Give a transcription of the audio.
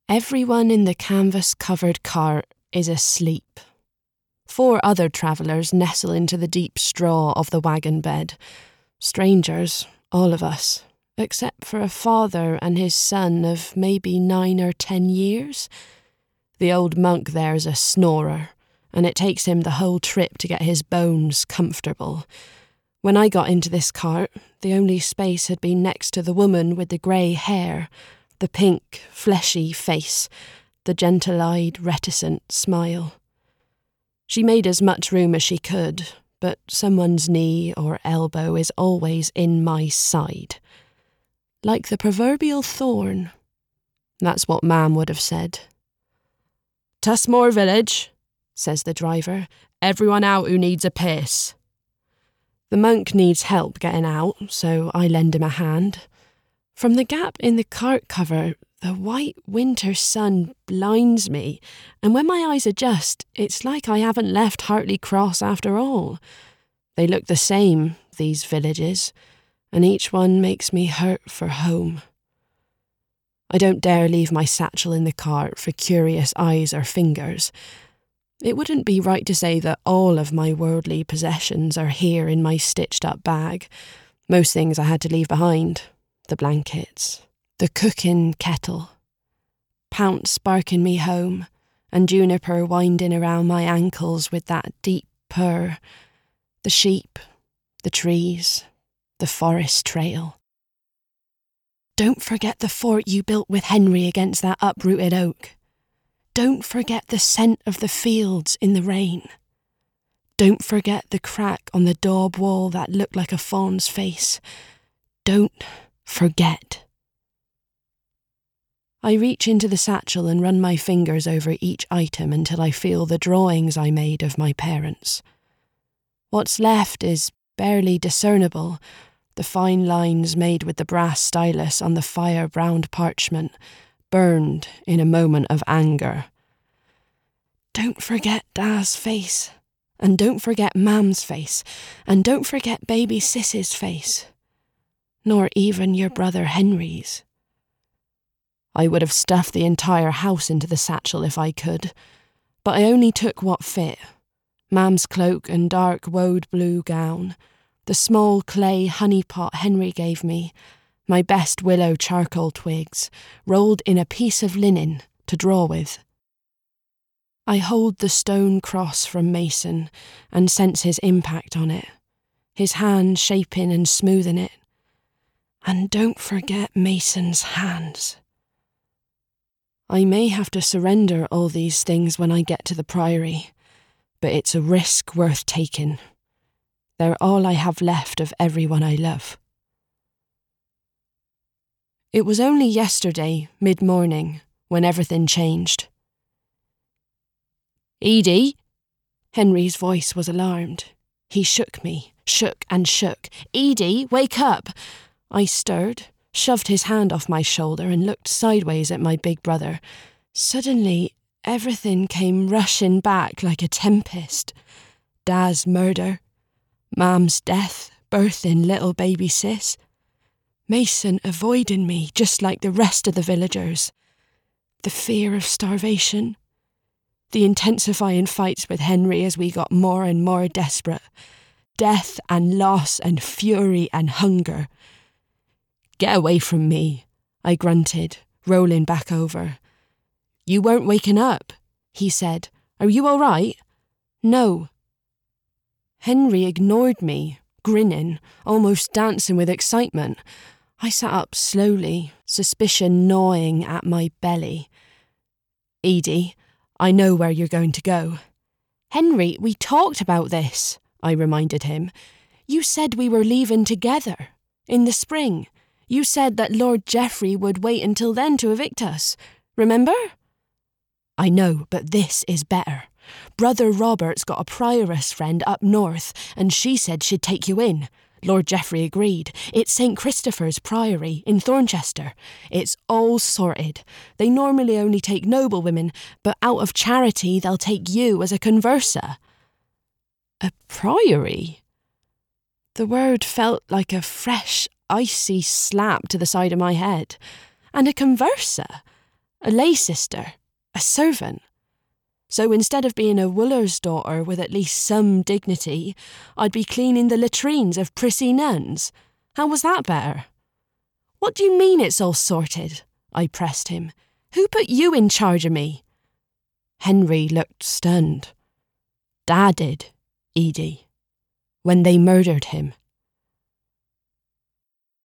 Everyone in the canvas-covered cart is asleep. 4 other travellers nestle into the deep straw of the wagon bed. Strangers, all of us, except for a father and his son of maybe 9 or 10 years. The old monk there's a snorer, and it takes him the whole trip to get his bones comfortable. When I got into this cart, the only space had been next to the woman with the grey hair, the pink, fleshy face, the gentle-eyed, reticent smile. She made as much room as she could, but someone's knee or elbow is always in my side. Like the proverbial thorn. That's what Mam would have said. "Tusmore village," says the driver. "Everyone out who needs a piss." The monk needs help getting out, so I lend him a hand. From the gap in the cart cover, the white winter sun blinds me, and when my eyes adjust, it's like I haven't left Hartley Cross after all. They look the same, these villages, and each one makes me hurt for home. I don't dare leave my satchel in the cart for curious eyes or fingers. It wouldn't be right to say that all of my worldly possessions are here in my stitched-up bag. Most things I had to leave behind. The blankets, the cooking kettle, Pounce barking me home, and Juniper winding around my ankles with that deep purr, the sheep, the trees, the forest trail. Don't forget the fort you built with Henry against that uprooted oak. Don't forget the scent of the fields in the rain. Don't forget the crack on the daub wall that looked like a fawn's face. Don't forget. I reach into the satchel and run my fingers over each item until I feel the drawings I made of my parents. What's left is barely discernible, the fine lines made with the brass stylus on the fire-browned parchment, burned in a moment of anger. Don't forget Da's face, and don't forget Mam's face, and don't forget baby Sis's face, nor even your brother Henry's. I would have stuffed the entire house into the satchel if I could, but I only took what fit. Mam's cloak and dark woad blue gown, the small clay honey pot Henry gave me, my best willow charcoal twigs, rolled in a piece of linen to draw with. I hold the stone cross from Mason and sense his impact on it, his hand shaping and smoothing it. And don't forget Mason's hands. I may have to surrender all these things when I get to the Priory, but it's a risk worth taking. They're all I have left of everyone I love. It was only yesterday, mid-morning, when everything changed. "Edie?" Henry's voice was alarmed. He shook me, shook and shook. "Edie, wake up!" I stirred, shoved his hand off my shoulder and looked sideways at my big brother. Suddenly, everything came rushing back like a tempest. Da's murder, Mam's death, birthing little baby Sis, Mason avoiding me just like the rest of the villagers, the fear of starvation, the intensifying fights with Henry as we got more and more desperate, death and loss and fury and hunger. "Get away from me," I grunted, rolling back over. "You weren't waking up," he said. "Are you all right?" "No." Henry ignored me, grinning, almost dancing with excitement. I sat up slowly, suspicion gnawing at my belly. "Edie, I know where you're going to go." "Henry, we talked about this," I reminded him. "You said we were leaving together, in the spring. You said that Lord Geoffrey would wait until then to evict us. Remember?" "I know, but this is better. Brother Robert's got a prioress friend up north, and she said she'd take you in. Lord Geoffrey agreed. It's St. Christopher's Priory in Thornchester. It's all sorted. They normally only take noble women, but out of charity they'll take you as a conversa." A priory? The word felt like a fresh, icy slap to the side of my head. And a conversa? A lay sister? A servant? So instead of being a wooler's daughter with at least some dignity, I'd be cleaning the latrines of prissy nuns. How was that better? What do you mean it's all sorted? I pressed him. Who put you in charge of me? Henry looked stunned. Dad did, Edie. When they murdered him.